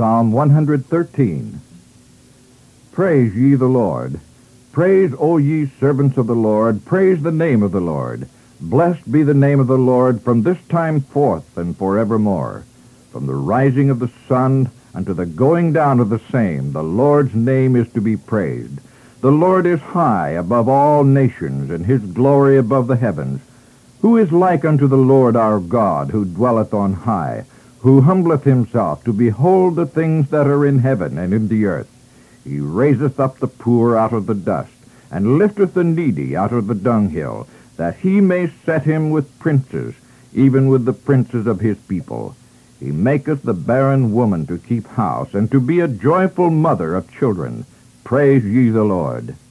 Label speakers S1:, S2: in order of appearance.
S1: Psalm 113. Praise ye the Lord. Praise, O ye servants of the Lord. Praise the name of the Lord. Blessed be the name of the Lord from this time forth and forevermore. From the rising of the sun unto the going down of the same, the Lord's name is to be praised. The Lord is high above all nations, and his glory above the heavens. Who is like unto the Lord our God, who dwelleth on high, who humbleth himself to behold the things that are in heaven and in the earth? He raiseth up the poor out of the dust, and lifteth the needy out of the dunghill, that he may set him with princes, even with the princes of his people. He maketh the barren woman to keep house, and to be a joyful mother of children. Praise ye the Lord.